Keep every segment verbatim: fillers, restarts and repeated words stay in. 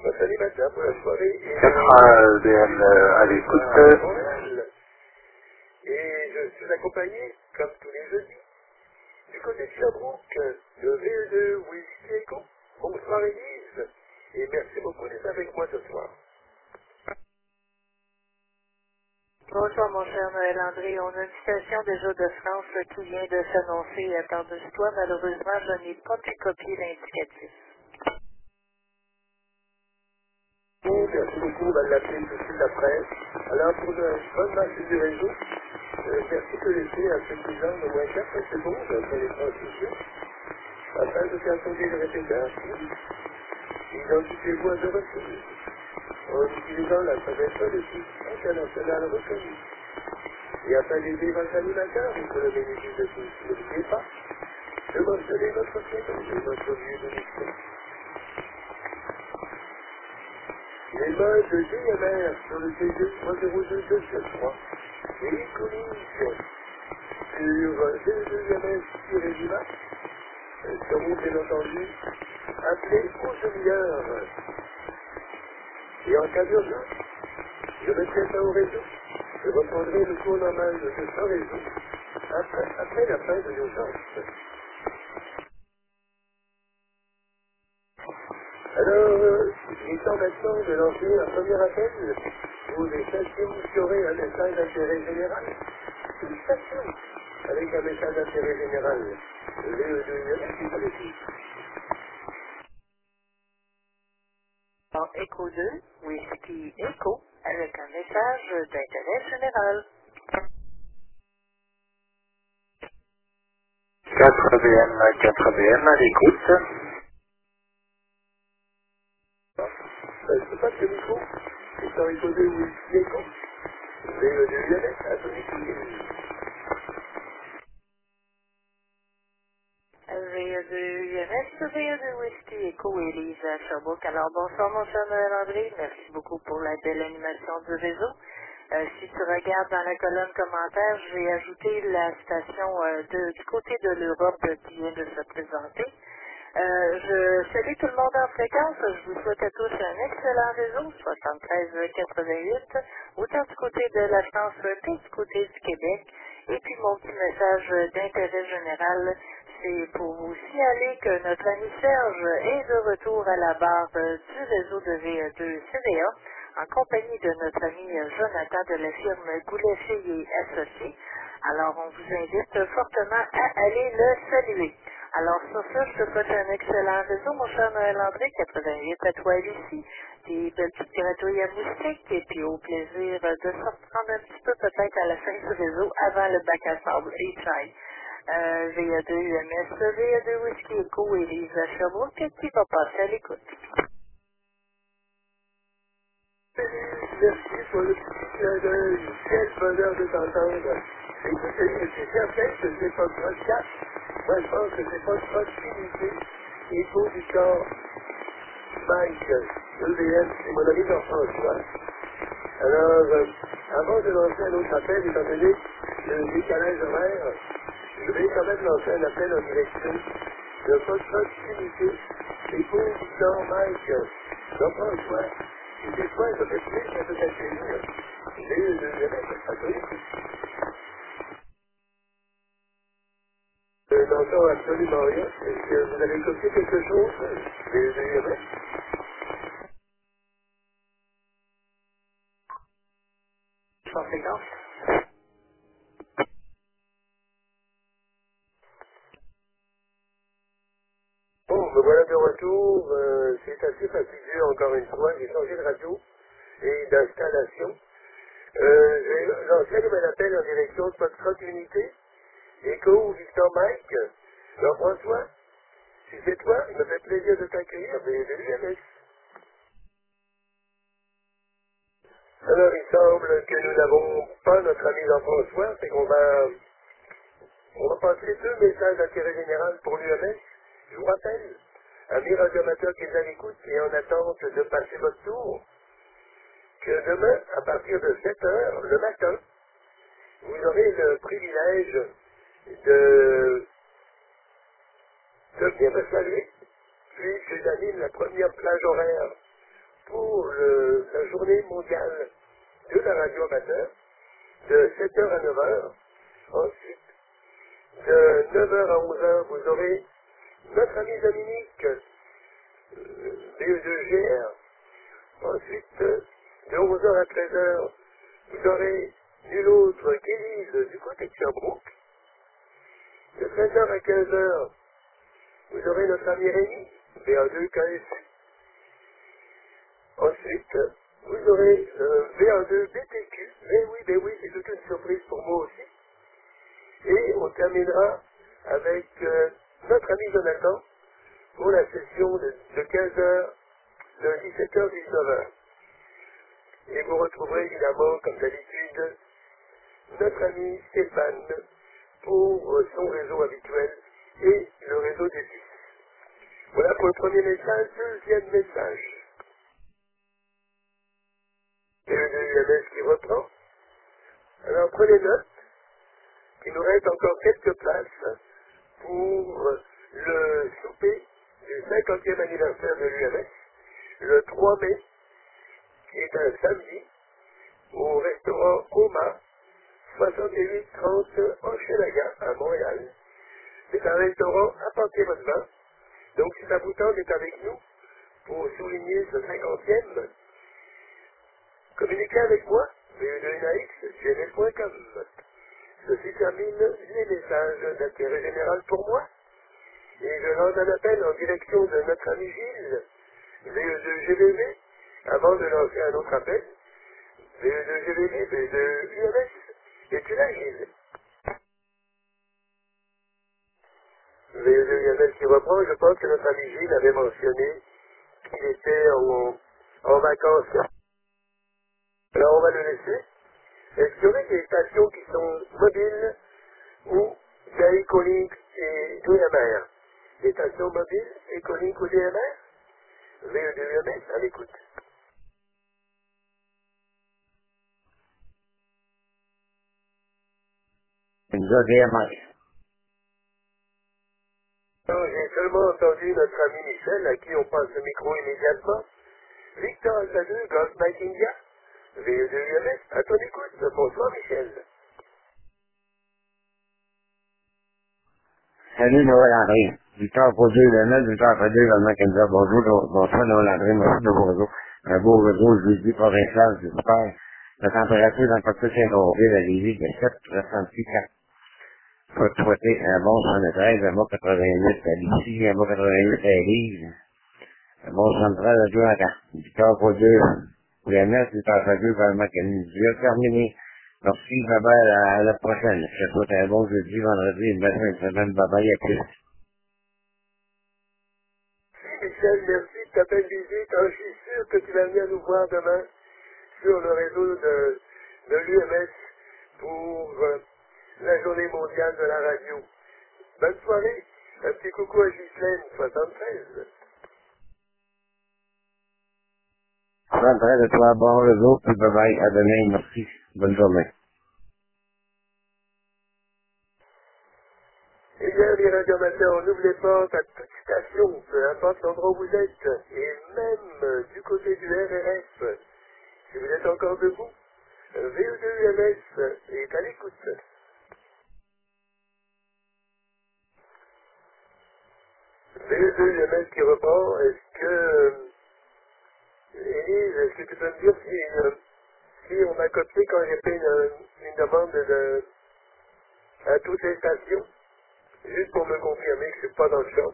Notre animateur pour la soirée est quatre B M à l'écoute. Montréal. Et je suis accompagné, comme tous les jeudis, du côté de Sherbrooke, de V E deux Whisky Echo. Bonsoir Élise, et merci beaucoup d'être avec moi ce soir. Bonsoir mon cher Noël André, on a une station des Jeux de France qui vient de s'annoncer. Attends-toi, malheureusement je n'ai pas pu copier l'indicatif. Merci beaucoup, on va l'appeler tout de suite après. Alors pour le bonne marche du réseau, euh, merci de laisser un petit temps de moins quatre secondes après les transmissions, afin de faire tomber le répéteur qui identifie les voies de retour, en utilisant la traversée de site international reconnu. Et afin d'aider votre animateur, et pour le bénéfice de tous, n'oubliez pas de mentionner votre prénom et votre lieu de mission. Les modes de D M R sur le T deux trois zéro deux deux sept trois et les communiques sur D deux M S-Lima seront bien entendu appelés aux demi-heures. Et en cas d'urgence, je mettrai ça au réseau. Je reprendrai le cours normal de ce réseau après, après la fin de l'urgence. Alors, euh, il est temps maintenant de lancer un premier appel pour les stations qui auraient un message d'intérêt général. Une station avec un message d'intérêt général. V E deux I M S, allez-y. En Echo deux, Whisky Echo, avec un message d'intérêt général. quatre B M à quatre B M à l'écoute. Euh, je ne sais pas ce micro. C'est un Echo deux Whisky Echo. V E deux I M S, atomique. V E deux U M S, V E deux Whisky Echo, Élise à Sherbrooke. Alors bonsoir mon cher Noël André, merci beaucoup pour la belle animation du réseau. Euh, si tu regardes dans la colonne commentaires, j'ai ajouté la station euh, de- du côté de l'Europe euh, qui vient de se présenter. Euh, je salue tout le monde en fréquence. Je vous souhaite à tous un excellent réseau, soixante-treize quatre-vingt-huit, autant du côté de la France que du côté du Québec. Et puis mon petit message d'intérêt général, c'est pour vous signaler que notre ami Serge est de retour à la barre euh, du réseau de V E deux C D A en compagnie de notre ami euh, Jonathan de la firme Goulet et Associés. Alors on vous invite fortement à aller le saluer. Alors sur ça, je te souhaite un excellent réseau, mon cher Noël André, quatre-vingt-huit à toi ici, des belles petites gratouilles à moustiques, et puis au plaisir de se reprendre un petit peu peut-être à la fin du réseau avant le bac à sable et chai. Euh, V E deux U M S, V E deux Whisky Echo et Lisa Sherbrooke qui va passer à l'écoute. Merci pour le petit clin d'œil. Quel bonheur de t'entendre. Écoutez, je suis certain que c'est pas de podcast. Moi, je pense que c'est pas de proximité. Il faut du corps. Mike, E V S, c'est mon ami Jean-François. Alors, euh, avant de lancer un autre appel, étant donné le décalage horaire, je vais quand même lancer un appel en direction de votre proximité. Il faut du corps, Mike. Jean-François. Et des fois, ça fait plaisir de t'accueillir. J'ai eu le deuxième catholique. Je n'entends absolument rien. Est-ce que vous avez copié quelque chose? J'ai eu le deuxième. Sans fréquence. Bon, me voilà de retour. Euh, c'est assez fastidieux, encore une fois. J'ai changé de radio et d'installation. Euh, j'ai lancé un nouvel appel en direction de Foxtrot Unité. Echo, Victor Mike. Jean-François, si c'est toi, il me fait plaisir de t'accueillir, mais de l'U M S. Alors, il semble que nous n'avons pas notre ami Jean-François, c'est qu'on va, on va passer deux messages d'intérêt général pour l'U M S. Je vous rappelle, amis radioamateurs qui est à l'écoute et en attente de passer votre tour, que demain, à partir de sept heures le matin, vous aurez le privilège de, de venir me saluer, puisque j'anime la première plage horaire pour le- la journée mondiale de la radio amateur, de sept heures à neuf heures. Ensuite, de neuf heures à onze heures, vous aurez notre ami Dominique, euh, B E deux G R. Ensuite, euh, de onze heures à treize heures, vous aurez nul autre qu'Élise du côté de Sherbrooke. De treize heures à quinze heures, vous aurez notre ami Rémi, B A deux K S U. Ensuite, vous aurez euh, V A deux B T Q. Mais oui, mais oui, c'est toute une surprise pour moi aussi. Et on terminera avec euh, notre ami Jonathan pour la session de, de quinze heures, de dix-sept heures à dix-neuf heures. Et vous retrouverez évidemment, comme d'habitude, notre ami Stéphane pour euh, son réseau habituel et le réseau des fils. Voilà pour le premier message. Deuxième message. Et le U M S qui reprend. Alors prenez note qu'il nous reste encore quelques places pour le souper du cinquantième anniversaire de l'U M S, le trois mai, qui est un samedi, au restaurant Oma, soixante-huit trente Hochelaga, à Montréal. C'est un restaurant à Panthéon-Vin. Donc si ça vous tente d'être avec nous pour souligner ce cinquantième, communiquez avec moi, v e deux n a x arobase gmail point com. Ceci termine les messages d'intérêt général pour moi. Et je lance un appel en direction de notre ami Gilles, V E deux G V V, avant de lancer un autre appel. V E deux G V V, V E deux U M S. Et tu l'as, Gilles? V E deux U M S qui reprend, je pense que notre ami Gilles avait mentionné qu'il était en, en vacances. Alors on va le laisser. Est-ce qu'il y aurait des stations qui sont mobiles ou via Ecolink et D M R? Des stations mobiles, Ecolink ou D M R? V E deux U M S, à l'écoute. D M R. Alors, j'ai seulement entendu notre ami Michel, à qui on passe le micro immédiatement. Victor Alpha deux, Golf Mike India, V E deux U M S, à ton écoute. Bonsoir Michel. Salut Noël André. Victor Posé, le net, Victor Alpha deux, Golf Mike India. Bonjour, bonsoir Noël André, merci de vos réseaux. Un beau réseau, je l'ai dit, provincial, j'espère. La température dans le cockpit Saint-Aurville à Lévis de sept virgule soixante-six. Je peux te souhaiter un bon soixante-treize, un bon quatre-vingt-huit à Lucie, un bon quatre-vingt-huit à Élise, un bon soixante-treize à Jonathan. Victor Posé, U M S, Victor Alpha deux, Golf Mike India. Je vais terminer. Merci, bye bye, à la prochaine. Je te souhaite un bon jeudi, vendredi, une belle fin de semaine. Bye bye, à plus. Michel, merci de ta belle visite. Alors, je suis sûr que tu vas venir nous voir demain sur le réseau de, de l'U M S pour euh, la journée mondiale de la radio. Bonne soirée. Un petit coucou à Ghislaine, soixante-treize. soixante-treize de toi, bon réseau, puis bye bye, à demain, merci. Bonne journée. Eh bien, les radioamateurs, n'oubliez pas à toute station, peu importe l'endroit où vous êtes, et même euh, du côté du R R F, si vous êtes encore debout, V E deux U M S est à l'écoute. V E deux U M S qui reprend, est-ce que, euh, Élise, est-ce que tu peux me dire si, euh, si on m'a copié quand j'ai fait une, une demande de, à toutes les stations, juste pour me confirmer que je ne suis pas dans le champ?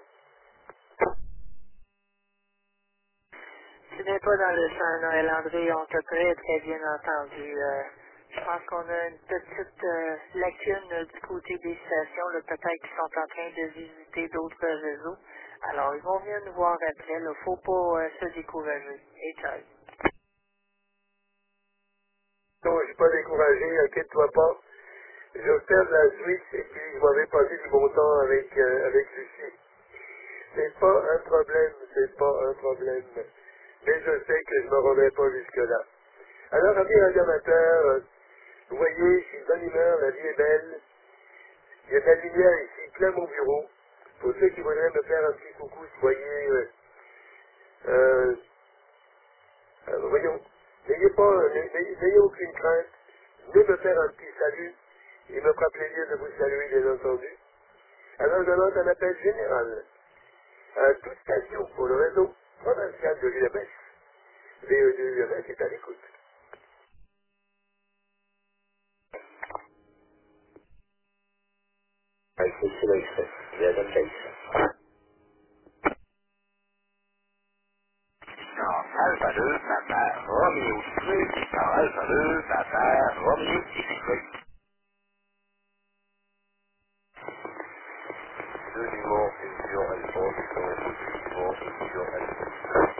Tu n'es pas dans le champ, Noël André, on t'a très très bien entendu. Euh, je pense qu'on a une petite euh, lacune euh, du côté des stations, là, peut-être qu'ils sont en train de visiter d'autres réseaux. Alors, ils vont venir nous voir après, il ne faut pas euh, se décourager. Et ciao. Non, je ne suis pas découragé, inquiète-toi pas. J'observe la Suisse et puis je m'avais passé du bon temps avec, euh, avec Lucie. C'est pas un problème, c'est pas un problème. Mais je sais que je me remets pas jusque-là. Alors, amis radioamateurs, euh, vous voyez, je suis de bonne humeur, la vie est belle. Il y a de la lumière ici, plein mon bureau. Pour ceux qui voudraient me faire un petit coucou, soyez, euh, euh, pas, n'ayez n'ayez aucune crainte de me faire un petit salut. Il me fera plaisir de vous saluer, bien entendu. Alors, je lance un appel général à toute station pour le réseau provincial de l'U M S. V E deux U M S est à l'écoute. C'est l'extrait. J'ai la date Alpha deux, Papa, Romeo, Victor Alpha deux, Papa, Romeo, X-Ray. Deux numéros, Victor Alpha, Victor Victor Alpha.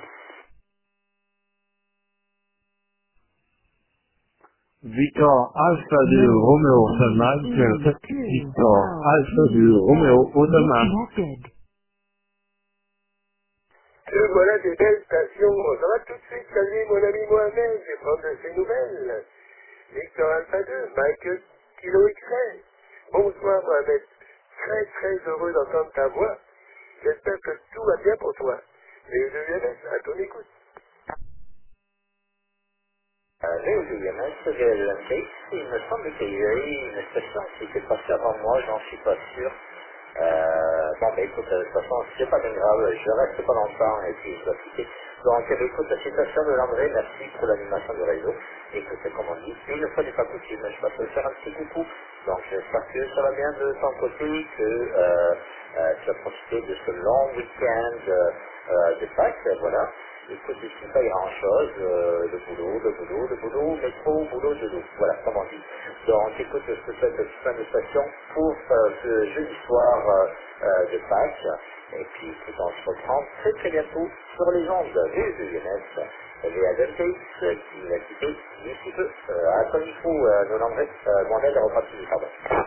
Victor Alpha deux Romeo Salman, Victor Alpha deux Romeo Salman. Que voilà des belles stations. Ça va tout de suite saluer mon ami Mohamed et prendre de ses nouvelles. Victor Alpha deux, Michael Kilo X-Ray. Bonsoir Mohamed. Très très heureux d'entendre ta voix. J'espère que tout va bien pour toi. V E deux U M S, à ton écoute. V E deux U M S, V L M T X, il me semble qu'il y a eu une station qui était passée avant moi, j'en suis pas sûr. Euh, bon, bah écoute, de toute façon, c'est pas bien grave, je reste pas longtemps et puis je dois quitter. Donc, eh bien, écoute, la citation de l'André, merci pour l'animation du réseau. Écoute, comme on dit, une fois n'est pas coutume, je passe te faire un petit coucou. Donc, j'espère que ça va bien de ton côté, que euh, euh, tu as profité de ce long week-end euh, euh, de Pâques, voilà. Écoute, ici, pas grand-chose, euh, le boulot, le boulot, le boulot, métro, boulot, dodo, voilà, comme on dit. Donc, écoute, je te souhaite plein de stations pour euh, ce jeudi soir euh, euh, de Pâques. Et puis, écoute, on se reprend très très bientôt sur les ondes V deux U M S, V A D M T X, qui l'a quitté d'ici peu. Euh, à ton micro, euh, nos André, euh, Mohamed reparti, pardon.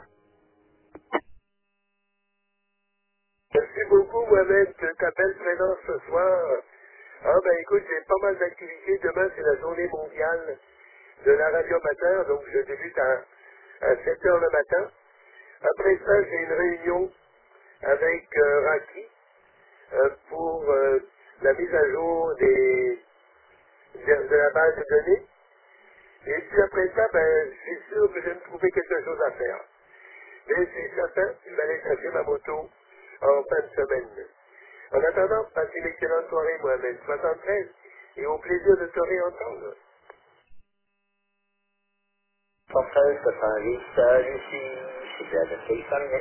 Merci beaucoup Mohamed de ta belle présence ce soir. Ah ben écoute, j'ai pas mal d'activités. Demain, c'est la journée mondiale de la radio amateur, donc je débute à, à sept heures le matin. Après ça, j'ai une réunion avec euh, Raki euh, pour euh, la mise à jour des, de, de la base de données. Et puis après ça, ben, je suis sûr que je vais me trouver quelque chose à faire. Mais c'est certain, je vais aller chercher ma moto en fin de semaine. En attendant, passe une excellente soirée, Mohamed soixante-treize, et au plaisir de te réentendre. cent treize, quatre-vingt-dix, euh, Lucie, c'est V A D M T X, terminé.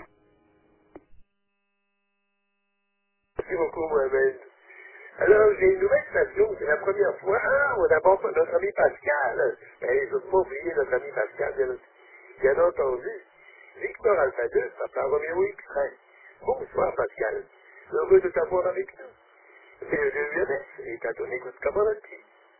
Merci beaucoup, Mohamed. Alors, j'ai une nouvelle station, c'est la première fois. Ah, on aborde notre ami Pascal. Et je ne peux pas oublier notre ami Pascal, bien, bien entendu. Victor Alpha deux, Papa Romeo X-Ray. Bonsoir, Pascal. Heureux de t'avoir avec nous. V E deux U M S est à ton écoute commandante.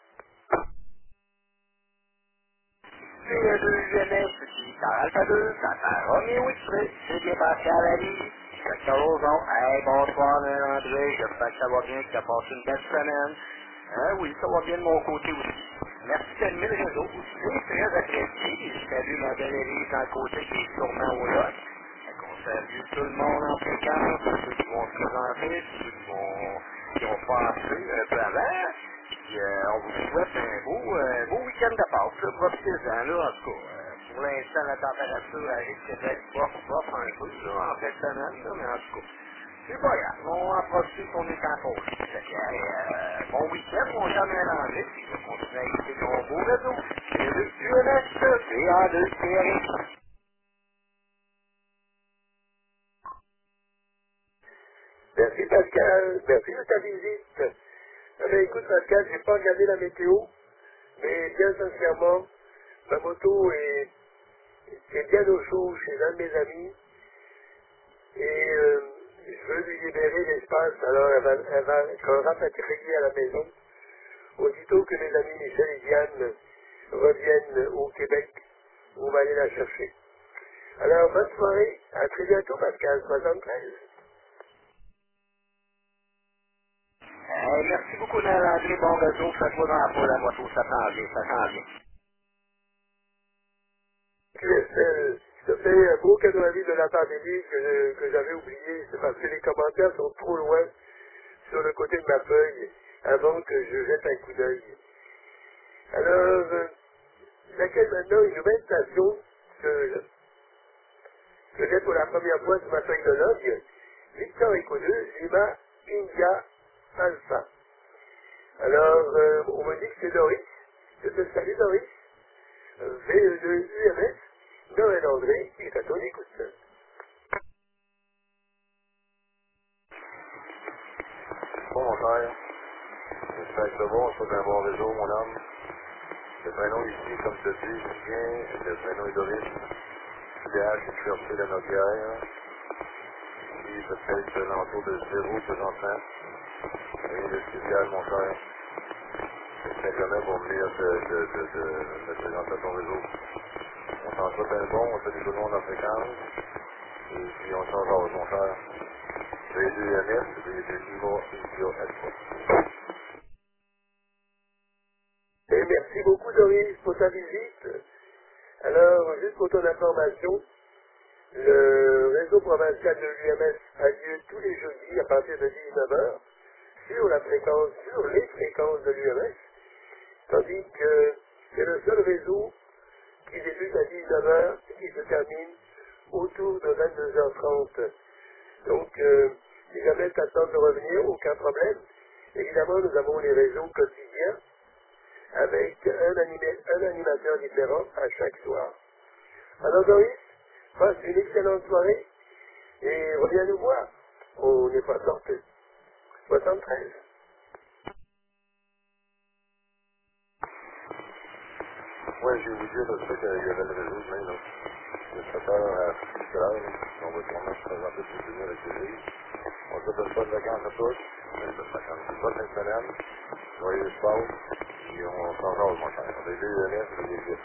V E deux U M S, Victor Alpha deux, Papa Romeo X-Ray, c'est bien passé à la vie. Victor Ozon, hey, bonsoir, euh, André, j'espère que ça va bien, que tu as passé une belle semaine. Hein, oui, ça va bien de mon côté aussi. Merci d'animer le réseau aussi, très apprécié. Je salue ma belle Élise dans le côté qui est sûrement au lot. On salue tout le monde en fréquence, ceux qui vont se présenter, ceux qui vont, qui ont passé un peu avant. Puis euh, on vous souhaite un beau, euh, beau week-end de Pâques, là, profitez-en, là, en tout cas. Euh, pour l'instant, la température elle risque d'être bof, bof un peu, là, en fin de semaine, là, mais en tout cas. C'est pas grave, on en profite qu'on est en pause. Fait que, euh, bon week-end, mon cher Mélanger, puis je vais continuer à écouter ton beau réseau. C'est le U N S, V A deux T R X. Merci Pascal, merci de ta visite. Ah ben, écoute Pascal, j'ai pas regardé la météo, mais bien sincèrement, ma moto est, est bien au chaud chez un de mes amis et euh, je veux lui libérer l'espace, alors elle va, elle va être rapatriée à la maison. Aussitôt que mes amis Michel et Diane reviennent au Québec, on va aller la chercher. Alors, bonne soirée, à très bientôt Pascal, soixante-treize. Hey, merci beaucoup de l'entrée, bon réseau, faites-moi dans la peau la moto, ça s'en vient, ça s'en vient. Q S L, je te fais un beau cadeau à vie de la part d'Élise que, je- que j'avais oublié. C'est parce que les commentaires sont trop loin sur le côté de ma feuille avant que je jette un coup d'œil. Alors, euh, j'accueille maintenant une nouvelle station que je j'ai pour la première fois sur ma feuille de log, Victor Echo deux, Lima, India, Alpha. Alors, euh, on me dit que c'est Doris. Je te salue, Doris. V E deux U M S, Noël André, qui est à ton écoute. Bon, mon frère, j'espère que c'est bon, je suis un bon réseau, mon homme. Le prénom ici, comme je te dis, Julien, le prénom est Doris. P H, je suis sorti de notre guerre. Ici, peut-être l'entour de zéro présentement. Rien de spécial, mon frère. C'est simplement pour venir de, de, de, de me présenter à ton réseau. On s'en souhaite un bon, on salue tout le monde en fréquence. Et puis on s'en va, mon frère. V deux M S, V deux Lima, India, Alpha. Et merci beaucoup, Doris, pour ta visite. Alors, juste pour ton information, le réseau provincial de l'U M S a lieu tous les jeudis à partir de dix-neuf heures sur la fréquence, sur les fréquences de l'U M S, tandis que c'est le seul réseau qui débute à dix-neuf heures et qui se termine autour de vingt-deux heures trente. Donc, euh, si jamais tu attends de revenir, aucun problème. Évidemment, nous avons les réseaux quotidiens avec un, animé, un animateur différent à chaque soir. Alors, Doris, passe une excellente soirée et reviens nous voir. On n'est pas sorti. soixante-treize. Ouais, j'ai oublié de dire qu'il y avait le réseau demain, là. De sept heures à six heures, on va tourner se présenter pour venir avec les livres. On souhaite une bonne vacances à tous. Une bonne vacances, une bonne fin de semaine. Joyeux sport. Puis on s'en rase, mon cher. On est deux U M S et des huit.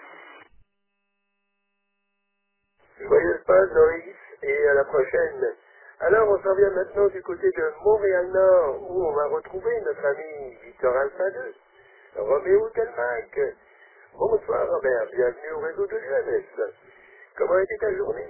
Joyeuse Pâques, Doris, et à la prochaine. Alors, on s'en vient maintenant du côté de Montréal-Nord, où on va retrouver notre ami Victor Alpha deux, Roméo Telmac. Bonsoir, Robert. Bienvenue au réseau de l'U M S. Comment a été ta journée?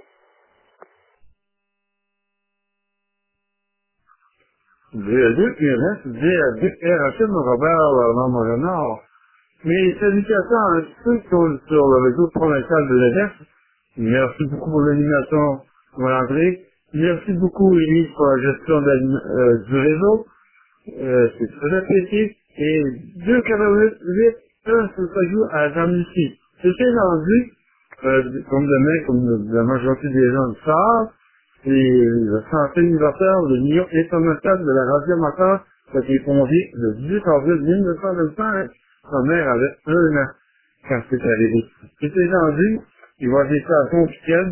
V A deux U M S, V A deux R H M, Robert, dans Montréal-Nord. Mes salutations à ceux qui sont sur le réseau provincial de l'E D F. Merci beaucoup pour l'animation, mon André. Merci beaucoup, Élie, pour la gestion euh, du réseau. Euh, c'est très apprécié. Et deux quatre-vingt-huit, un, ça joue à Jean-Lucie. C'était rendu, euh, comme demain, comme la majorité des gens le savent, c'est le santé universel, le million international de la radio amateur, qui a été fondé le dix-huit avril mille neuf cent vingt-cinq. Sa mère avait un an quand c'est arrivé. C'était rendu, il va y avoir des stations officielles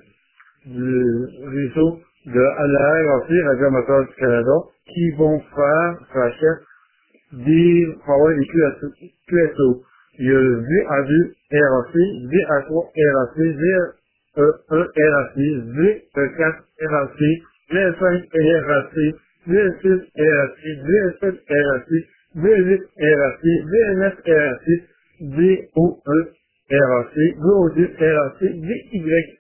du réseau de la R A C, Radio Amateur du Canada, qui vont faire, rachète des, pour avoir des Q S O. Il y a le V A deux R A C, V A trois R A C, V E un R A C, V E quatre R A C, V E cinq R A C, V E six R A C, V E sept R A C, V E huit R A C, V E neuf R A C, V O un R A C, V O deux R A C, V Y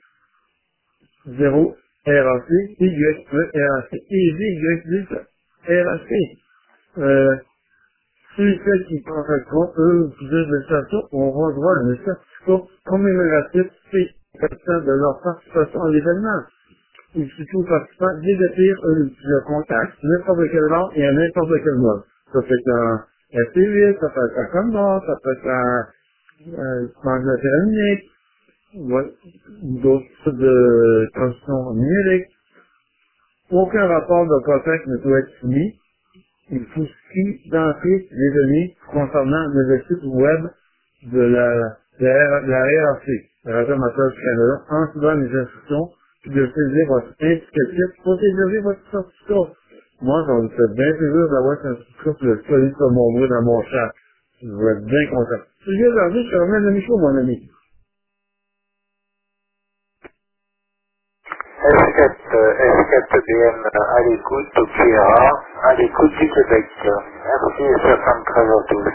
zéro R A C, Y un R A C et V Y dix R A C. Euh, ceux et celles qui contacteront, eux, plusieurs de stations auront droit à un certificat commémoratif C quatre cents de leur participation à l'événement. Et surtout participants dégatir le contact, n'importe quel nom et à n'importe quel mode. Ça peut être un S P huit, ça peut être un Condor, ça peut être un, un ordinateur numérique, ouais, d'autres types de transition numérique. Aucun rapport de contact ne doit être soumis. Il faut d'entrer les données concernant le site web de la, de la, de la R A C, la Radio Amateur du Canada, en suivant les instructions, puis de saisir votre indicatif pour réserver votre certificat. Moi, ça me fait bien plaisir d'avoir un certificat pour le coller sur mon bras dans mon chat. Je vais être bien content. Si je viens d'arriver, je te remets le micro, mon ami. S quatre, euh, S quatre B M à l'écoute, au P R A, à l'écoute du Québec. Merci et soixante-treize à tous.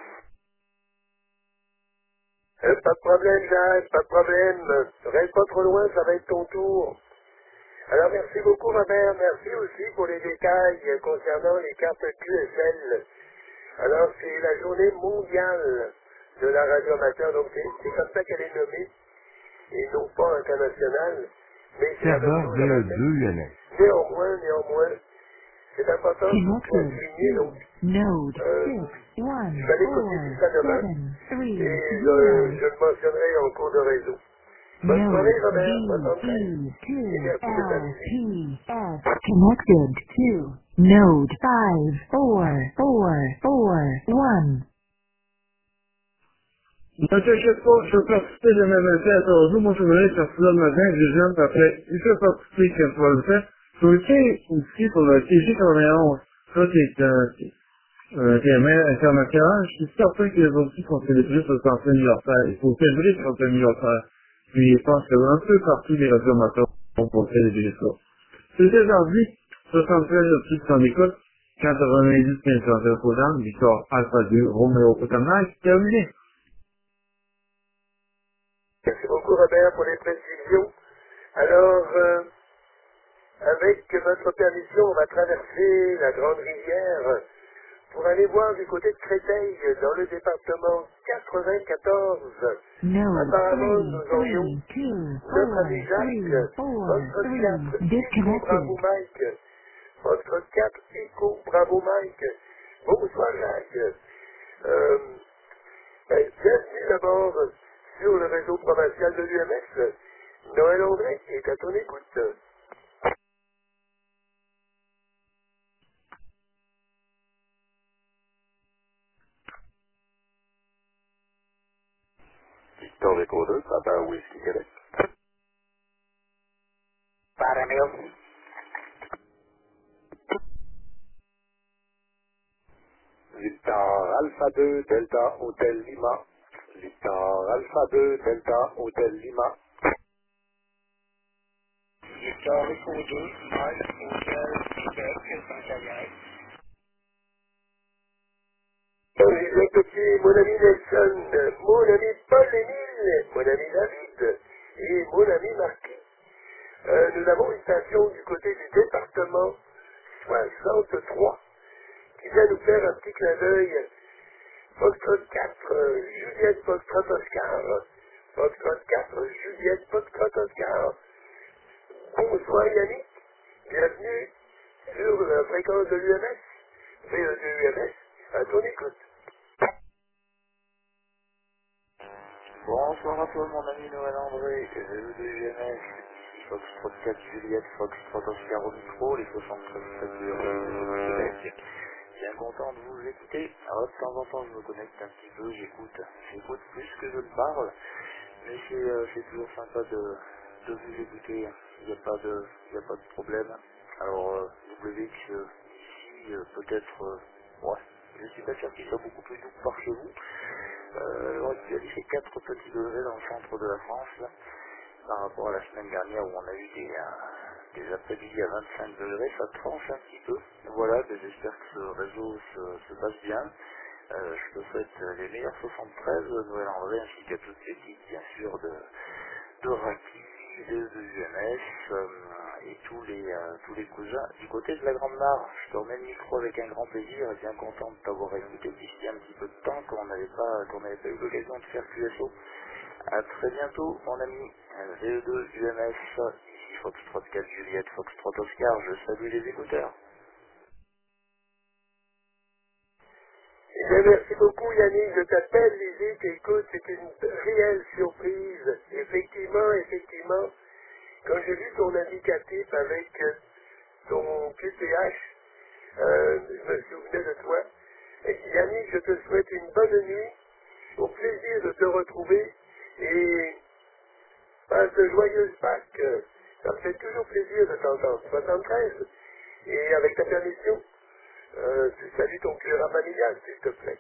Euh, pas de problème, Jacques, pas de problème. Reste pas trop loin, ça va être ton tour. Alors, merci beaucoup, ma mère. Merci aussi pour les détails concernant les cartes Q S L. Alors, c'est la journée mondiale de la radio amateur. Donc c'est c'est comme ça qu'elle est nommée, et non pas internationale, mais c'est la même Serveur chose V à E ma tête. deux U N S. Néanmoins, néanmoins, c'est important de souligner, donc, Node euh, six one il fallait copier ça four demain, seven three et euh, zero. je le mentionnerai en cours de réseau. Bonne Node soirée, Robert, D soixante-treize, E et two merci de L t'amuser. P S connected to node five four four four one. Non t'inquiète pas, je vais participer de ma matin à ton jour, moi je me laisse sortir le matin, je viens après, il fait participer quand tu vas le faire. Sur le thé aussi, pour le T G quatre-vingt-onze, ça c'est un T M L international, je suis certain que les autres aussi sont célébrés sur cent mille affaires, il faut célébrer cent mille affaires. Puis je pense que un peu partout les radiomateurs vont célébrer ça. C'était aujourd'hui, soixante-treize de son écoute, quatre-vingt-dix quinze cent programme, Victor Alpha deux, Romeo Potomac, terminé. Merci beaucoup, Robert, pour les précisions. Alors, euh, avec votre permission, on va traverser la Grande Rivière pour aller voir du côté de Créteil, dans le département quatre-vingt-quatorze. Node Apparemment, three nous aurions three two notre four ami three Jacques, four Foxtrot three quatre, Echo Bravo disconnected. Mike, Foxtrot quatre, Echo Bravo Mike. Bonsoir, Jacques. Euh, ben, bienvenue d'abord sur le réseau provincial de l'U M S. Noël André est à ton écoute. Victor Echo deux, Papa Whisky Québec. Parameo. Victor Alpha deux, Delta Hotel Lima. Victor Alpha deux, Delta Hotel Lima. Victor Echo deux, Mike Hotel Québec, Saint-Calière. Le petit, mon ami Nelson, mon ami Paul-Émile, mon ami David et mon ami Marquis. Euh, nous avons une station du côté du département soixante-trois qui vient nous faire un petit clin d'œil. Foxtrot quatre, euh, Juliette Foxtrot Oscar. Foxtrot quatre, Juliette Foxtrot Oscar. Bonsoir Yannick, bienvenue sur la fréquence de l'U M S, V E deux U M S, à ton écoute. Bonsoir à toi mon ami Noël André, V E deux U M S, ici Foxtrot quatre Juliette, Foxtrot Oscar au micro, les soixante-treize du Québec. Bien content de vous écouter. Alors de temps en temps je me connecte un petit peu, j'écoute. J'écoute plus que je ne parle, mais c'est euh, c'est toujours sympa de, de vous écouter. Il n'y a pas de il n'y a pas de problème. Alors euh, W X euh, ici euh, peut-être euh, ouais, je suis pas sûr qu'il soit beaucoup plus doux que par chez vous. Euh, à l'heure actuelle, il fait quatre petits degrés dans le centre de la France là, par rapport à la semaine dernière où on a eu des, euh, des après-midi à vingt-cinq degrés, ça tranche un petit peu. Voilà, ben, j'espère que ce réseau se, se passe bien. Euh, je te souhaite les meilleurs soixante-treize, Noël André, ainsi qu'à toute l'équipe, bien sûr, de, de Raki, de, de U M S, euh, et tous les, euh, tous les cousins du côté de la Grande Mare. Je te remets le micro avec un grand plaisir et bien content de t'avoir écouté d'ici un petit peu de temps qu'on n'avait pas, qu'on n'avait pas eu l'occasion de faire Q S O. À très bientôt, mon ami. V E deux U M S, ici Foxtrot quatre Juliette, Foxtrot Oscar, je salue les écouteurs. Eh bien, merci beaucoup Yannick de ta belle visite. Écoute, c'est une réelle surprise. Effectivement, effectivement, quand j'ai vu ton indicatif avec euh, ton Q T H, euh, je me souvenais de toi. Et Yannick, je te souhaite une bonne nuit, au plaisir de te retrouver et passe de joyeuses Pâques. Ça me fait toujours plaisir de t'entendre. soixante-treize. Et avec ta permission, euh, tu salues ton cœur familial, s'il te plaît.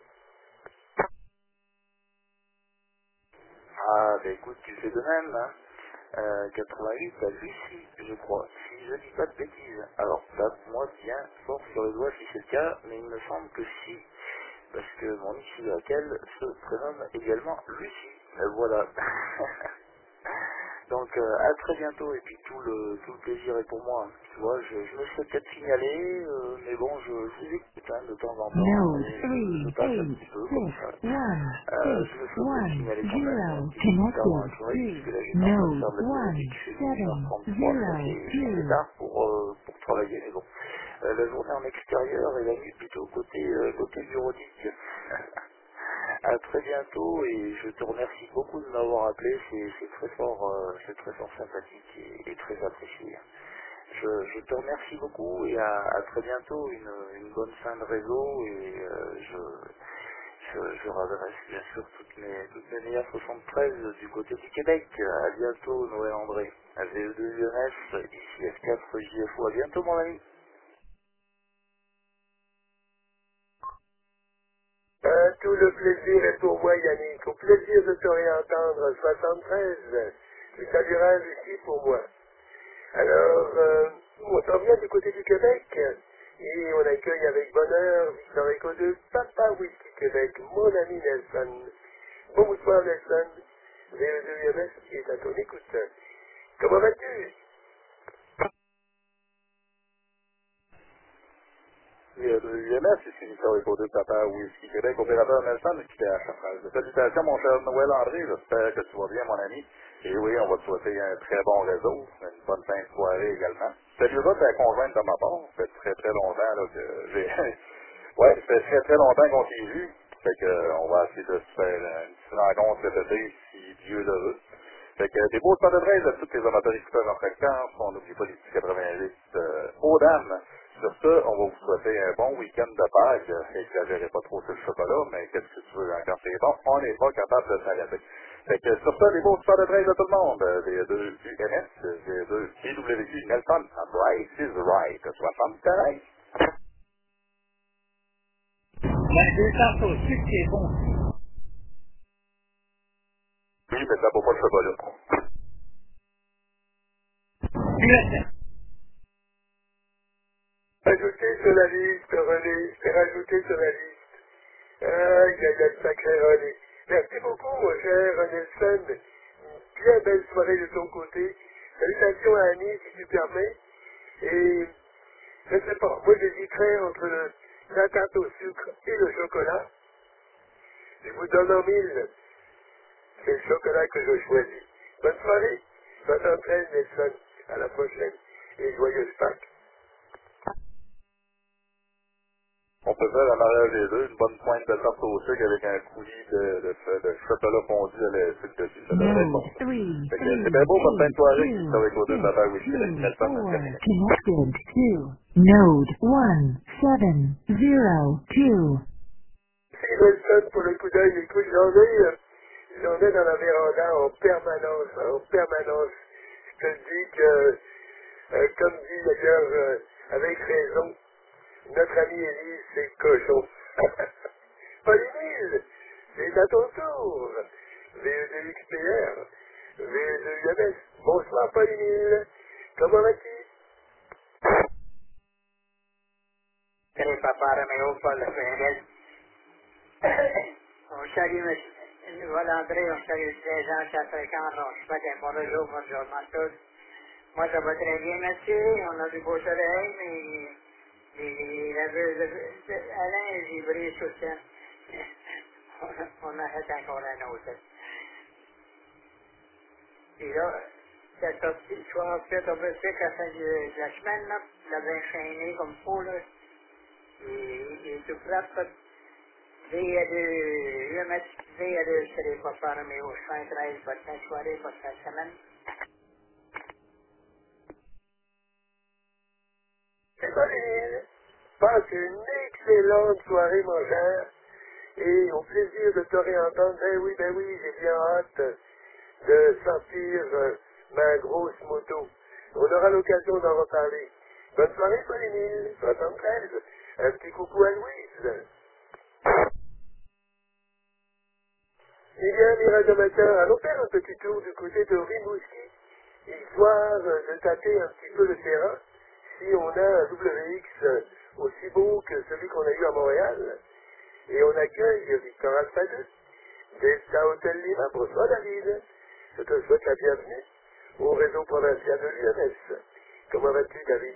Ah, bah écoute, tu fais de même, hein. Euh, quatre-vingt-huit à Lucie, je crois, si je dis pas de bêtises. Alors, tape-moi bien fort sur les doigts si c'est le cas, mais il me semble que si, parce que mon issue laquelle se prénomme également Lucie. Euh, voilà. Donc euh, à très bientôt et puis tout le tout le plaisir est pour moi. Tu vois, je, je me serais peut-être signalé, euh, mais bon, je, je vous écoute hein, de temps en temps. Node Et je, je three tâche un eight petit peu comme six ça. one Euh, six je me serais peut-être one signalé quand même un zero petit peu plus tard dans la connected soirée, puisque to là j'étais en train de node faire de la one bureautique, il fait douze heures seven trente-trois, ça zero c'est assez two. tard pour, euh, pour travailler, mais bon. Euh, la journée en extérieur et la nuit plutôt côté, euh, côté bureautique. À très bientôt et je te remercie beaucoup de m'avoir appelé, c'est c'est très fort, euh, c'est très fort sympathique et, et très apprécié. Je, je te remercie beaucoup et à, à très bientôt, une, une bonne fin de réseau et euh, je, je, je radresse bien sûr toutes mes, toutes mes meilleures soixante-treize du côté du Québec. À bientôt Noël André, à V E deux U N S, ici F quatre J F O, à bientôt mon ami. Euh, tout le plaisir est pour moi, Yannick. Au plaisir de te réentendre. soixante-treize. C'est ça du rêve ici pour moi. Alors, euh, on s'en vient du côté du Québec et on accueille avec bonheur Victor Echo de Papa Whisky Québec, mon ami Nelson. Bonsoir Nelson. V E deux U M S qui est à ton écoute. Comment vas-tu? V E deux U M S, ici Victor Echo de Papa Whisky Québec, opérateur Nelson, qui est à Chafrage. Salutations, mon cher Noël André, j'espère que tu vas bien, mon ami. Et oui, on va te souhaiter un très bon réseau, une bonne fin de soirée également. Salut-toi ta conjointe de ma part, ça fait très très longtemps là, que j'ai... ouais, ça fait très très longtemps qu'on s'est vu. Fait que, euh, on va essayer de se faire une petite rencontre cet été, si Dieu le veut. Fait que des beaux temps de treize à tous les amateurs écouteurs en fréquence, on n'oublie pas les petits quatre-vingt-huit euh, aux dames. Sur ce, on va vous souhaiter un bon week-end de Pâques. Exagérez pas trop sur le chocolat, mais qu'est-ce que tu veux, hein, quand c'est bon, on n'est pas capable de s'arrêter. Fait que sur ce, des beaux temps de treize à tout le monde. V deux U N S, V deux P W Q, Nelson, Right is Right, soixante-treize. Ben, deux cents au sucre, c'est bon. Oui, mais ça vaut pas le chocolat. Ajouter sur la liste, René, c'est rajouter sur la liste. Ah, il y a il y a de sacré René. Merci beaucoup, mon cher Nelson. Une bien belle soirée de ton côté. Salutations à Annie, si tu permets. Et je ne sais pas, moi j'hésiterais entre le- la tarte au sucre et le chocolat. Je vous donne en mille. C'est le chocolat que je choisis. Bonne soirée. soixante-treize Nelson. À la prochaine. Et joyeuse Pâques. On peut faire un mariage des deux, une bonne pointe de tarte au sucre avec un coulis de, de, de chocolat fondu à la sucre dessus. Ça devrait être bon. Node three Fait que three c'est bien beau, votre fin de soirée, eight qui two avec vos deux six papas whisky avec two Nelson dans le four cabinet. connected to node one seven zero two. Merci Nelson pour le coup d'œil. Écoute, j'en ai, euh, j'en ai dans la véranda en permanence, hein, en permanence. Je te dis que, euh, comme dit d'ailleurs, euh, avec raison, notre ami Élise, c'est cochon. Pauline, c'est à ton tour. V E deux X P R, V E deux U M S. Bonsoir Pauline. Comment vas-tu? Salut, papa, Roméo, Paul Lefebvre. On salue M. Valandré, on salue les gens qui fréquentent, on souhaite un bon réseau, bonne journée à tous. Moi, ça va très bien, monsieur. On a du beau soleil, mais les, la vue de, de Alain, j'ai brillé tout le temps. on, on arrête encore un autre. Puis là, la sortie le soir, peut-être on peut faire qu'à la fin de, de la semaine, là, il l'avait enchaîné comme faut, là. Et il est tout propre. V E deux, U M S, V E deux, c'est les papas Roméo, soixante-treize, bonne fin de soirée, bonne fin de semaine. C'est Pauline. Passe une excellente soirée, mon cher. Et au plaisir de te réentendre. Ben oui, ben oui, j'ai bien hâte de sortir euh, ma grosse moto. On aura l'occasion d'en reparler. Bonne soirée, Pauline. soixante-treize. Un petit coucou à Louise. Eh bien, mes radioamateurs, allons faire un petit tour du côté de Rimouski, histoire de tâter un petit peu le terrain, si on a un W X aussi beau que celui qu'on a eu à Montréal. Et on accueille Victor Alpha deux, Delta Hotel Lima. Bonsoir David, je te souhaite la bienvenue. au réseau provincial de l'U M S. Comment vas-tu, David?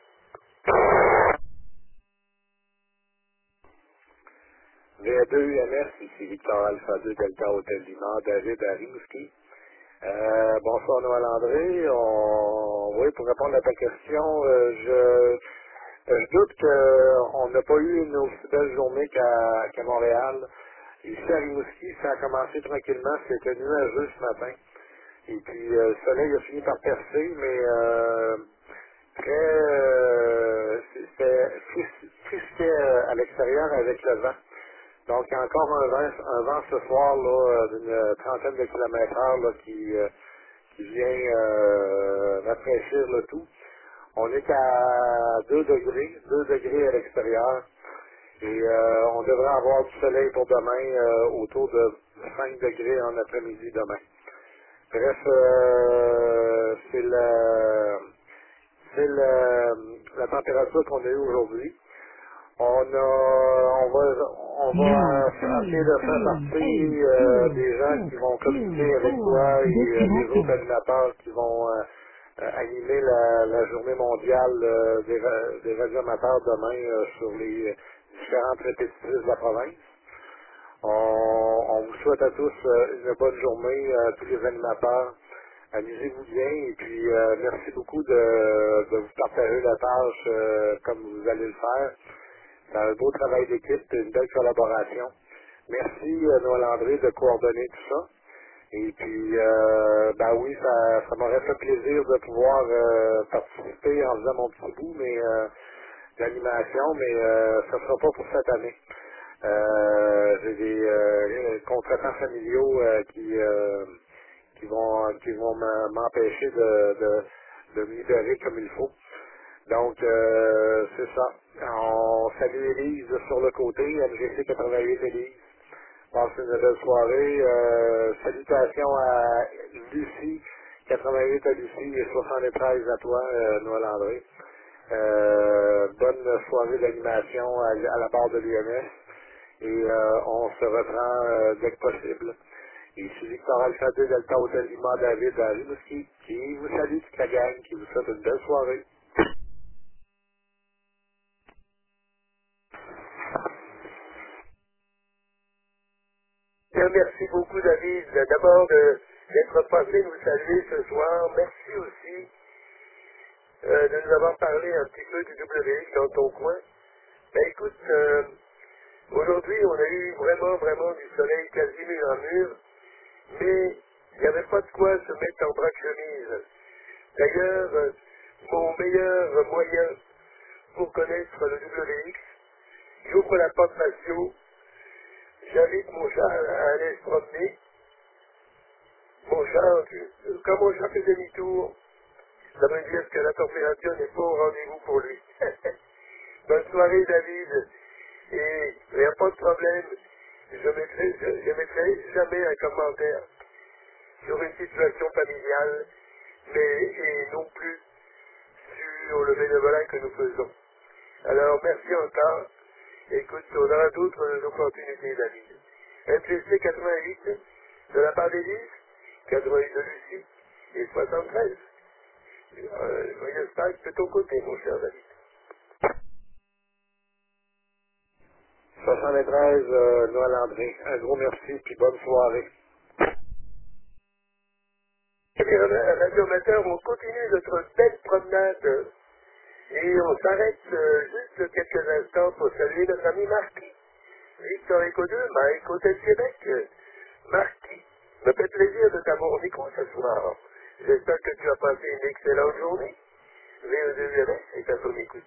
V deux U M S, ici Victor Alpha deux Delta Hôtel Lima, David à Rimouski. Euh, bonsoir Noël André. On... Oui, pour répondre à ta question, euh, je... je doute qu'on n'a pas eu une aussi belle journée qu'à qu'à Montréal. Ici à Rimouski, ça a commencé tranquillement, c'était nuageux ce matin. Et puis euh, le soleil a fini par percer, mais euh, très euh, c'était fris- frisquet euh, à l'extérieur avec le vent. Donc il y a encore un vent, un vent ce soir là, euh, d'une trentaine de kilomètres heure là, qui, euh, qui vient euh, rafraîchir le tout. On est à deux degrés, deux degrés à l'extérieur. Et euh, on devrait avoir du soleil pour demain euh, autour de cinq degrés en après-midi demain. Bref, euh, c'est la, c'est la, la température qu'on a eue aujourd'hui. On a, on va, on va essayer de faire partie euh, des gens qui vont communiquer avec toi et euh, les autres animateurs qui vont euh, euh, animer la, la journée mondiale euh, des, ra- des radioamateurs demain euh, sur les différentes répétitrices de la province. On, on vous souhaite à tous euh, une bonne journée, à tous les animateurs. Amusez-vous bien et puis euh, merci beaucoup de, de vous partager la tâche euh, comme vous allez le faire. C'est un beau travail d'équipe, une belle collaboration. Merci euh, Noël André de coordonner tout ça. Et puis, euh, ben oui, ça, ça m'aurait fait plaisir de pouvoir euh, participer en faisant mon petit bout, mais euh, d'animation, mais euh, ça ne sera pas pour cette année. Euh, j'ai des euh, contretemps familiaux euh, qui, euh, qui vont qui vont m'en- m'empêcher de, de, de me libérer comme il faut. Donc, euh, c'est ça. On salue Élise sur le côté, M G C quatre-vingt-huit Élise. Passe une belle soirée. Euh, salutations à Lucie, quatre-vingt-huit à Lucie et soixante-treize à toi, euh, Noël André. Euh, bonne soirée d'animation à, à la barre de l'U M S et euh, on se reprend euh, dès que possible. Ici Victor Alpha deux Delta Hôtel Lima David à Rimouski qui vous salue toute la gang, qui vous souhaite une belle soirée. Bien, merci beaucoup, David, d'abord de- d'être passé nous saluer ce soir. Merci aussi euh, de nous avoir parlé un petit peu du W X dans ton coin. Ben écoute, euh, aujourd'hui, on a eu vraiment, vraiment du soleil quasi mur en mur, mais il n'y avait pas de quoi se mettre en bras de chemise. D'ailleurs, euh, mon meilleur moyen pour connaître le W X, j'ouvre la porte patio, j'invite mon chat à aller se promener. Mon chat, quand mon chat fait demi-tour, ça veut dire que la température n'est pas au rendez-vous pour lui. Bonne soirée, David. Et il n'y a pas de problème. Je ne mettrai, je, je mettrai jamais un commentaire sur une situation familiale, mais et non plus sur le bénévolat que nous faisons. Alors, merci encore. Écoute, on aura d'autres opportunités, David. M G C quatre-vingt-huit, de la part d'Élise, quatre-vingt-huit de Lucie, et soixante-treize. Euh, joyeuse Pâques de ton côté, mon cher David. soixante-treize, euh, Noël André. Un gros merci, puis bonne soirée. Eh bien, radioamateurs, on continue notre belle promenade et on s'arrête euh, juste quelques instants pour saluer notre ami Marquis. Victor Eco deux, Mike Hôtel Québec. Euh, Marquis, me fait plaisir de t'avoir au micro ce soir. J'espère que tu as passé une excellente journée. V E deux U M S est à ton écoute.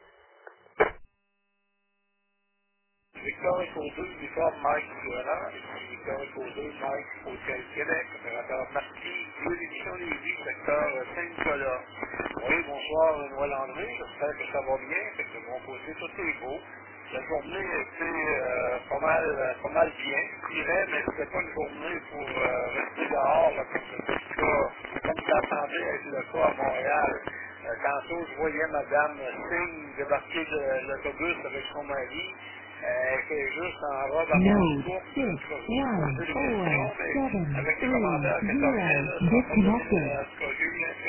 Victor Eco deux, Victor Mike Joanna, ici Victor Eco deux, Mike Hôtel Québec, opérateur Marquis, deux éditions Lévis, secteur Saint-Nicolas. Oui, bonsoir Noël André, j'espère que ça va bien, fait que de mon côté tout est beau. La journée était euh, pas mal euh, pas mal bien, je dirais, mais c'était pas une journée pour euh, rester dehors, là, comme c'était le cas, comme ça semblait être le cas à Montréal. Euh, tantôt, je voyais Madame Singh débarquer de l'autobus avec son mari. Euh, qui est juste en robe à Node courte, six one four seven three zero disconnected. avec les commentaires que tu as fait, là, ça m'a donné, euh, en tout cas, j'ai eu l'impression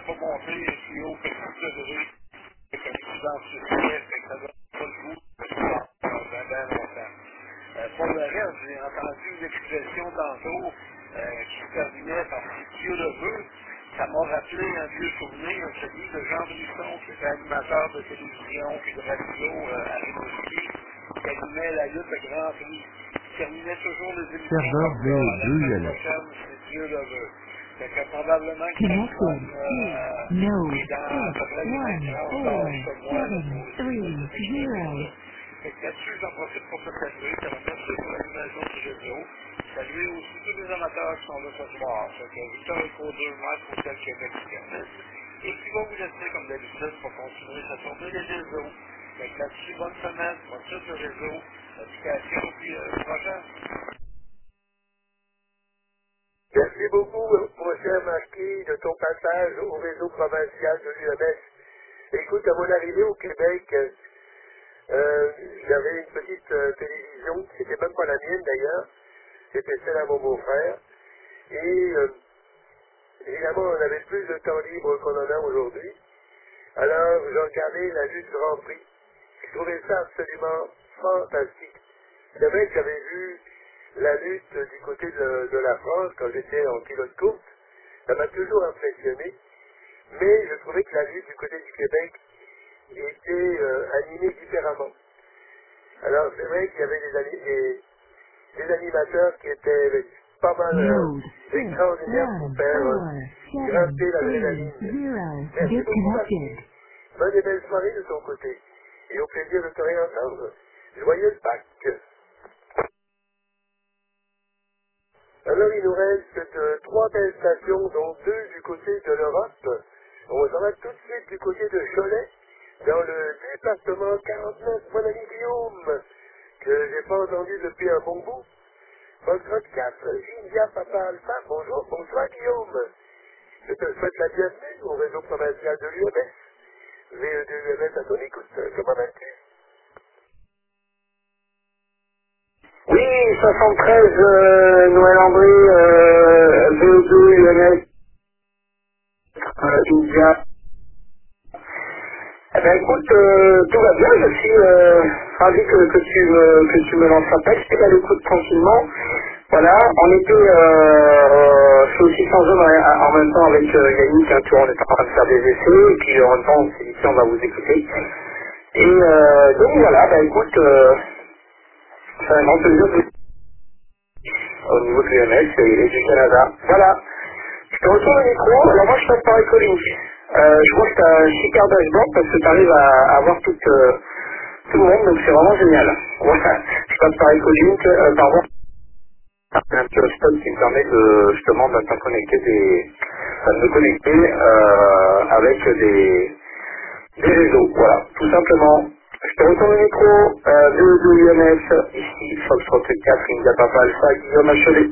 pas monter plus haut que six degrés. C'est comme si dans ce sujet, ça ne donne pas le goût de pendant bien longtemps. Euh, pour le reste, j'ai entendu une expression tantôt euh, qui se terminait par si Dieu le veut. Ça m'a rappelé un vieux souvenir, celui de Jean Brisson, qui était animateur de télévision et de radio euh, à Rimouski, qui animait la lutte de Grand Prix. Il terminait toujours les émissions Serveur comme ça, à la semaine V deux prochaine, si Dieu le veut. Fait que probablement que Connected personne to euh, node est dans à peu près les mêmes six tranches one d'âge que moi, là, four pour seven essayer de three s'exprimer zero. ça. Fait que là-dessus, j'en profite pour te saluer, te remercier pour l'animation du réseau, saluer aussi tous les amateurs qui sont là ce soir. Fait que Victor Éco-deux, Marc Hôtel Québec qui termine, et qui va vous laisser comme d'habitude pour continuer sa tournée des réseaux. Fait que là-dessus, bonne semaine, bonne suite de réseau, l'éducation, puis euh, le prochain. Merci beaucoup, mon cher Marquis, de ton passage au réseau provincial de l'U M S. Écoute, à mon arrivée au Québec, euh, j'avais une petite euh, télévision, c'était même pas la mienne d'ailleurs, c'était celle à mon beau-frère. Et euh, évidemment, on avait plus de temps libre qu'on en a aujourd'hui. Alors, j'ai regardé la lutte Grand Prix. Je trouvais ça absolument fantastique. C'est vrai que j'avais vu la lutte du côté de, de la France quand j'étais en pilote course. Ça m'a toujours impressionné. Mais je trouvais que la lutte du côté du Québec était euh, animée différemment. Alors, c'est vrai qu'il y avait des, ani- des, des animateurs qui étaient pas mal euh, extraordinaires pour faire euh, grimper l'adrénaline. Merci beaucoup, Marquis. Bonne et belle soirée de ton côté. Et au plaisir de te réentendre. Joyeuse Pâques. Alors, il nous reste euh, trois belles stations, dont deux du côté de l'Europe. On s'en va tout de suite du côté de Cholet, dans le département quarante-neuf, mon ami Guillaume, que j'ai pas entendu depuis un bon bout. Foxtrot quatre, India Papa Alpha, bonjour, bonsoir Guillaume. Je te souhaite la bienvenue au réseau provincial de l'U M S. V E deux U M S à ton écoute. Comment vas-tu? Oui, soixante-treize, euh, Noël André, euh, V E deux U M S, euh, India. Eh ben écoute, euh, tout va bien, je suis euh, ravi que, que, tu me, que tu me lances l'appel, je suis à l'écoute tranquillement. Voilà, on était, euh, euh, je suis aussi sans hommes en, en même temps avec euh, Yannick, hein, tu vois, on est en train de faire des essais, et puis en même temps on s'est dit tiens, on va vous écouter. Et euh, donc voilà, bah écoute, euh, c'est un grand plaisir de au niveau de l'U M S et, et du Canada. Voilà. Je te retourne le micro. Alors moi je passe par Ecolink. Euh, je vois que tu as un super dashboard parce que tu arrives à, à avoir tout, euh, tout le monde, donc c'est vraiment génial. Voilà. Je passe par Ecolink, euh, par moi. C'est un petit hotspot qui me permet de justement d'interconnecter des. Enfin, de me connecter euh, avec des, des réseaux. Voilà, tout simplement. Je te retourne le micro, euh, V E deux U M S, ici Foxtrot quatre, India Papa Alpha, Guillaume Achevé.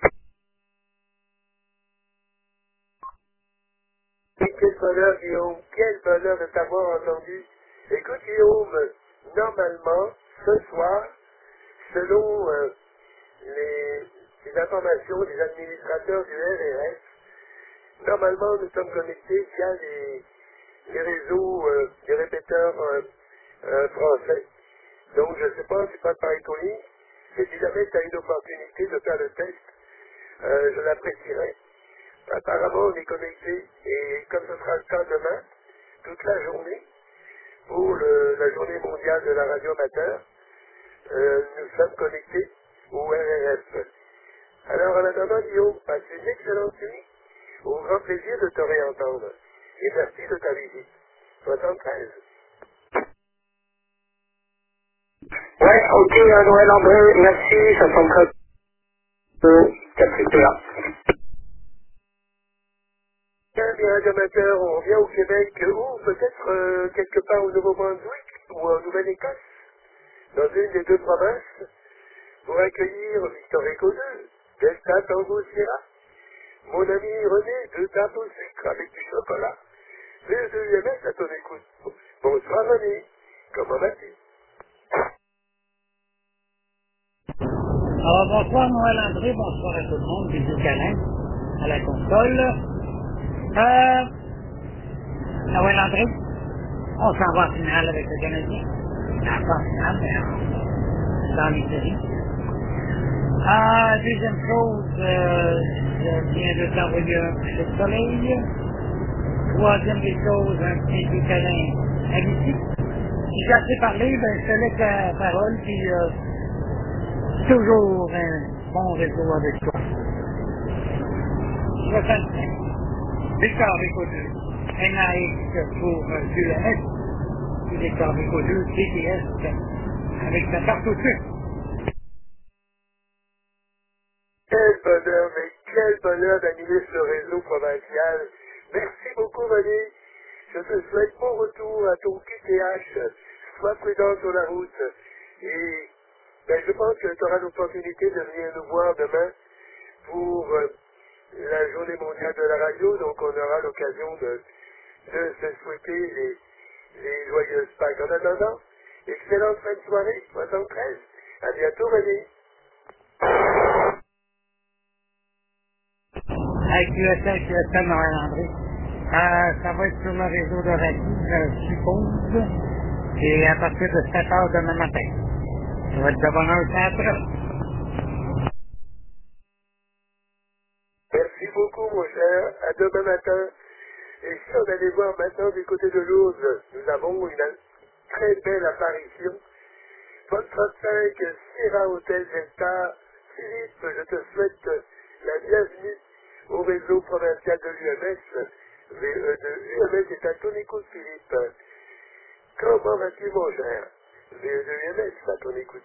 Quel bonheur, Guillaume, quel bonheur de t'avoir entendu. Écoute, Guillaume, normalement, ce soir, selon euh, les, les informations des administrateurs du R R S, normalement, nous sommes connectés via les, les réseaux euh, des répéteurs euh, euh, français. Donc, je ne sais pas si tu passes par Ecolink, mais si jamais tu as une opportunité de faire le test, euh, je l'apprécierais. Apparemment, on est connecté, et comme ce sera le cas demain, toute la journée, pour le- la journée mondiale de la radio amateur, euh, nous sommes connectés au R R S. Alors, en attendant, Guillaume, passe une excellente nuit, au grand plaisir de te réentendre, et merci de ta visite. soixante-treize. Ouais, ok, euh, Noël André, merci, ça sent très peu, Capricorne. Bien, bien, amateurs, on revient au Québec, ou peut-être euh, quelque part au Nouveau-Brunswick, ou en Nouvelle-Écosse, dans une des deux provinces, pour accueillir Victor Eco deux, Delta Tango Sierra, mon ami René de tarte au sucre avec du chocolat, le deux U M S à ton écoute. Bonsoir René, comment vas-tu? Alors, bonsoir Noël André, bonsoir à tout le monde, bisous câlin à la console. Euh, Noël André, on s'en va en finale avec le Canadien. Non, pas en finale, mais en- dans les séries. Ah, deuxième chose, euh, je viens de t'envoyer un coucher de soleil. Troisième des choses, un petit peu câlin à l'ici. Si j'ai assez parlé, ben, je te laisse la parole, puis euh, toujours un bon réseau avec toi. soixante-cinq. Victor Rico deux. N A X pour euh, U M S. Puis Victor Rico deux, D T S, avec sa carte au dessus. Quel bonheur, mais quel bonheur d'animer ce réseau provincial. Merci beaucoup, Mané. Je te souhaite bon retour à ton Q T H. Sois prudent sur la route. Et ben, je pense que tu auras l'opportunité de venir nous voir demain pour euh, la journée mondiale de la radio. Donc, on aura l'occasion de, de se souhaiter les, les joyeuses Pâques. En attendant, excellente fin de soirée, soixante-treize. À bientôt, Mané. Avec U S L, Q S L, Noël André. Euh, ça va être sur le réseau de radio, je suppose. Et à partir de sept heures demain matin. Ça va être de bonne heure, quatre. Merci beaucoup, mon cher. À demain matin. Et si on allait voir maintenant du côté de Lourdes, nous avons une très belle apparition. Paul trente-cinq, Sierra Hotel Delta. Philippe, je te souhaite la bienvenue au réseau provincial de l'U M S. V E de l'U M S est à ton écoute, Philippe. Comment vas-tu, mon cher? V E de l'U M S, à ton écoute.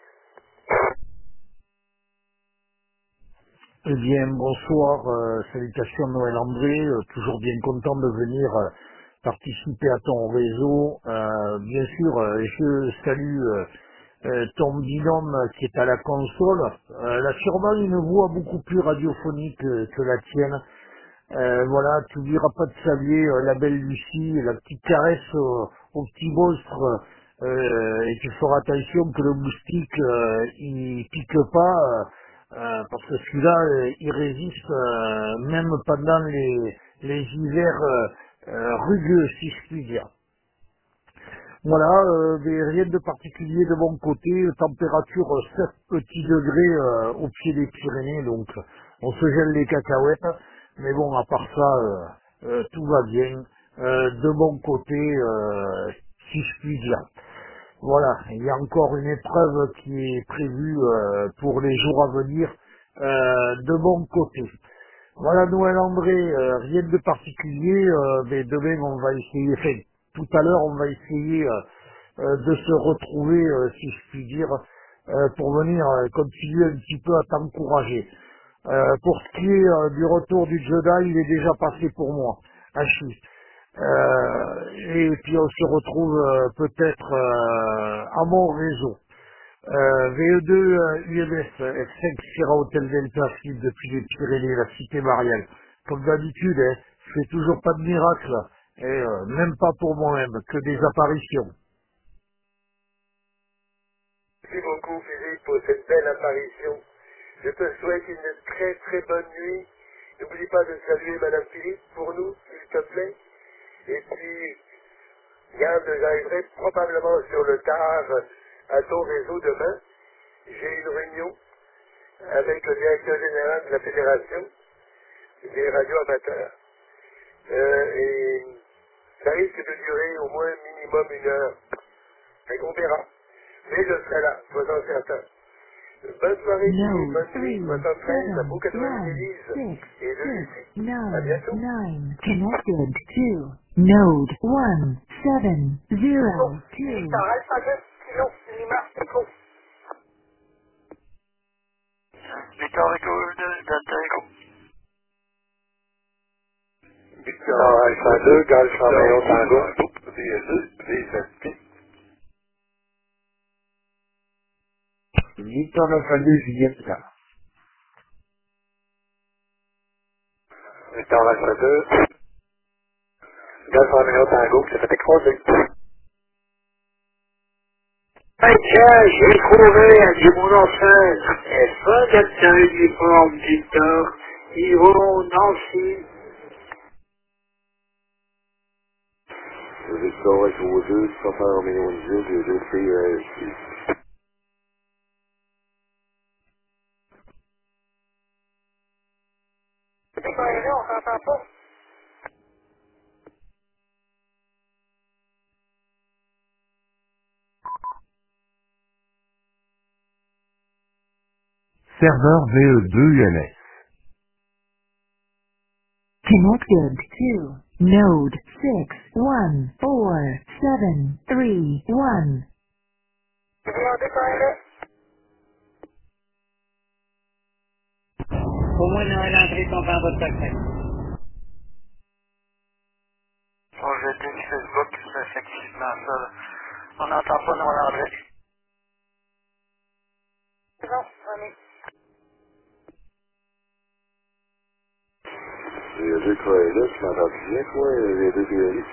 Eh bien, bonsoir, euh, salutations Noël André, euh, toujours bien content de venir euh, participer à ton réseau. Euh, bien sûr, euh, je salue euh, euh, ton binôme qui est à la console. Euh, elle a sûrement une voix beaucoup plus radiophonique que, que la tienne. Euh, voilà, tu n'oublieras pas de saluer euh, la belle Lucie, la petite caresse euh, au petit monstre, euh, et tu feras attention que le moustique euh, il pique pas, euh, euh, parce que celui-là euh, il résiste euh, même pendant les, les hivers euh, euh, rugueux, si je puis dire. Voilà, euh, mais rien de particulier de mon côté, température euh, sept petits degrés euh, au pied des Pyrénées, donc on se gèle les cacahuètes, mais bon, à part ça, euh, euh, tout va bien, euh, de mon côté, euh, si je puis dire. Voilà, il y a encore une épreuve qui est prévue euh, pour les jours à venir, euh, de mon côté. Voilà, Noël André, euh, rien de particulier, euh, mais demain on va essayer, enfin, tout à l'heure on va essayer euh, euh, de se retrouver, euh, si je puis dire, euh, pour venir euh, continuer un petit peu à t'encourager. Euh, pour ce qui est euh, du retour du Jedi, il est déjà passé pour moi, à Chi. Euh, et puis on se retrouve euh, peut-être euh, à mon réseau. Euh, V E deux euh, U M S, F cinq Sierra Hotel Delta Philippe depuis les Pyrénées, la cité Marielle. Comme d'habitude, hein, je fais toujours pas de miracle, et euh, même pas pour moi-même, que des apparitions. Merci beaucoup, Philippe, pour cette belle apparition. Je te souhaite une très très bonne nuit. N'oublie pas de saluer Madame Philippe pour nous, s'il te plaît. Et puis, garde, j'arriverai probablement sur le tard à ton réseau demain. J'ai une réunion avec le directeur général de la Fédération des radios amateurs. Euh, et ça risque de durer au moins minimum une heure. Et on verra. Mais je serai là, sois-en certain. Bonne soirée, No, bonne three, nuit, soixante-treize, la seven, Boucatoine one, d'Élise six, et de six, Lucie. À nine, bientôt. nine. Connected to node one, seven, zero, two. Victor Alpha deux, Kilo, Lima, Echo. Victor Echo deux, Delta Echo. Victor Alpha deux, Golf Romeo Tango, V deux, V sept. Victor Alpha-deux, Juliette. Victor Alpha deux, Golf Romeo Tango, ça fait écraser. Hey, tiens, j'ai trouvé un du mon ancêtre. Et fin d'être uniforme, Victor. Yvon, Nancy. Victor Echo deux, Papa Romeo Indio, V deux P six. C'est quoi, là, on s'entend pas? Serveur V E deux U M S. Connected to node six one four seven three one. Au moins, Noël André tombe en votre secret. Bon, j'ai été sur Facebook, c'est effectivement ça. Là. On n'entend pas Noël André. C'est bon, on est. V deux K L S, tu m'entends bien, toi, V deux P L I?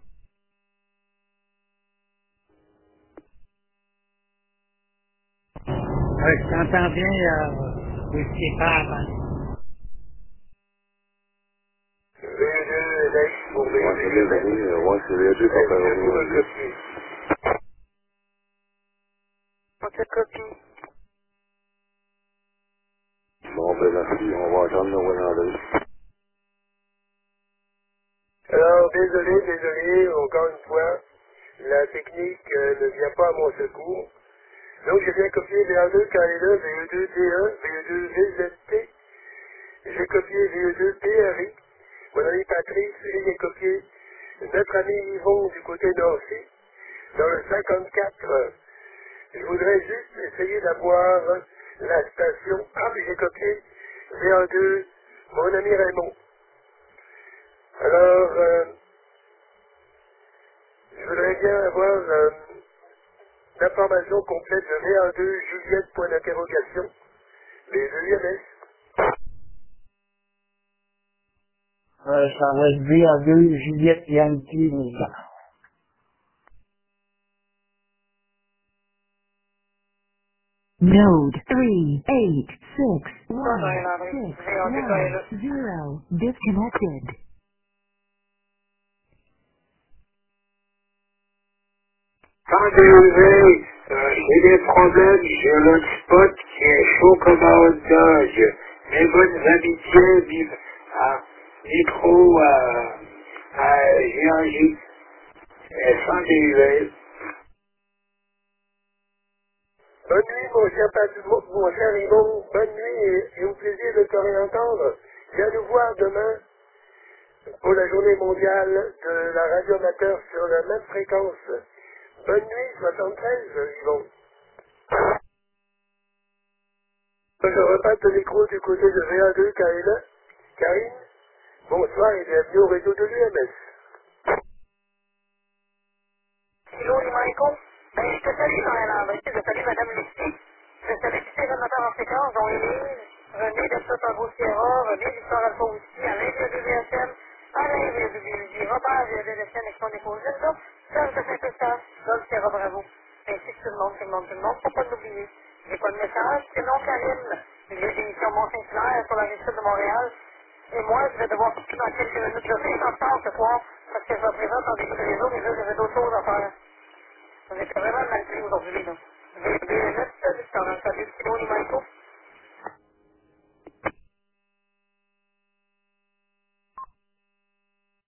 Ouais, je t'entends bien, euh, oui, c'est pas avant. V deux L X pour V deux. Ouais, c'est V deux, ouais, c'est V deux, Papa Romeo Indio. On te copie. Bon, ben merci, on va attendre Noël André. Alors, désolé, désolé, encore une fois, la technique euh, ne vient pas à mon secours. Donc, j'ai bien copié V A deux K L E, V E deux D un, V E deux V Z T. J'ai copié V E deux P R I. Mon ami Patrice, et j'ai copié notre ami Yvon du côté d'Orcy, dans le cinquante-quatre. Je voudrais juste essayer d'avoir la station. Ah, mais j'ai copié V A deux, mon ami Raymond. Alors, euh, je voudrais bien avoir euh, l'information complète de V A deux Juliette, point d'interrogation, V deux U M S. Euh, ça va être V A deux Juliette Yankee Lisa. Node three eight six one six one zero disconnected. Attendez, euh, j'ai des problèmes, j'ai le spot qui est chaud comme un hot dog. Mes bonnes amitiés vivent à micro, à, à G un J, et sans D U S. Bonne nuit, mon cher, Pat- mon mon cher Yvon. Bonne nuit et, et au plaisir de te réentendre. Viens nous voir demain pour la journée mondiale de la radio amateur sur la même fréquence. Bonne nuit, soixante-treize, Yvon. Je repasse le micro du côté de V A deux K L E. Karine, bonsoir et bienvenue au réseau de l'U M S. Hello, les Michael. Ben, je te salue dans la Landry, je salue Madame Lucie. Je salue tous les amateurs en fréquence, dont Élise, René de Sotango Sierra, René Victor Alpha aussi, Alain V deux V S M, Alain V deux V S M, Robert V deux V S M avec son épouse Zelda, Serge de Saint-Eustache, Sol Sierra Bravo. Ainsi que tout le monde, tout le monde, tout le monde, faut pas l'oublier. J'ai pas de message, c'est non Karine. J'ai des émissions Mont-Saint-Hilaire sur la rive sud de Montréal. Et moi, je vais devoir quitter dans quelques minutes. Je vais être en retard ce soir parce que je me présente en début de réseau, mais là, j'avais d'autres choses à faire. On était vraiment mal pris aujourd'hui, là. J'ai deux minutes, je suis en train de faire des petits mots, les Michael.